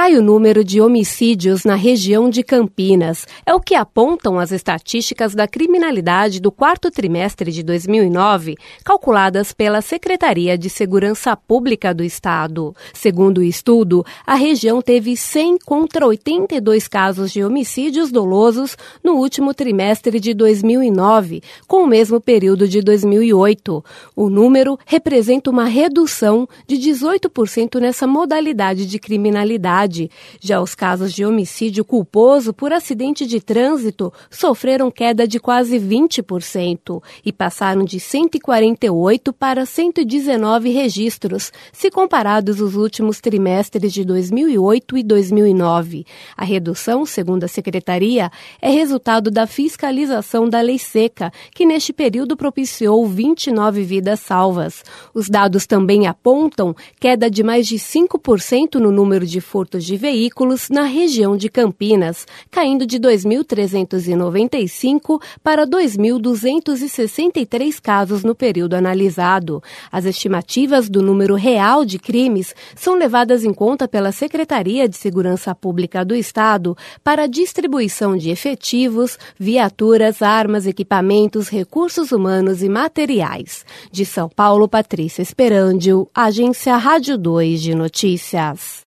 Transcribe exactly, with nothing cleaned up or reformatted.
cai o número de homicídios na região de Campinas. É o que apontam as estatísticas da criminalidade do quarto trimestre de dois mil e nove, calculadas pela Secretaria de Segurança Pública do Estado. Segundo o estudo, a região teve cem contra oitenta e dois casos de homicídios dolosos no último trimestre de dois mil e nove, com o mesmo período de dois mil e oito. O número representa uma redução de dezoito por cento nessa modalidade de criminalidade. Já os casos de homicídio culposo por acidente de trânsito sofreram queda de quase vinte por cento e passaram de cento e quarenta e oito para cento e dezenove registros, se comparados os últimos trimestres de dois mil e oito e dois mil e nove. A redução, segundo a Secretaria, é resultado da fiscalização da Lei Seca, que neste período propiciou vinte e nove vidas salvas. Os dados também apontam queda de mais de cinco por cento no número de furtos de veículos na região de Campinas, caindo de dois mil trezentos e noventa e cinco para dois mil duzentos e sessenta e três casos no período analisado. As estimativas do número real de crimes são levadas em conta pela Secretaria de Segurança Pública do Estado para a distribuição de efetivos, viaturas, armas, equipamentos, recursos humanos e materiais. De São Paulo, Patrícia Esperandio, Agência Rádio dois de Notícias.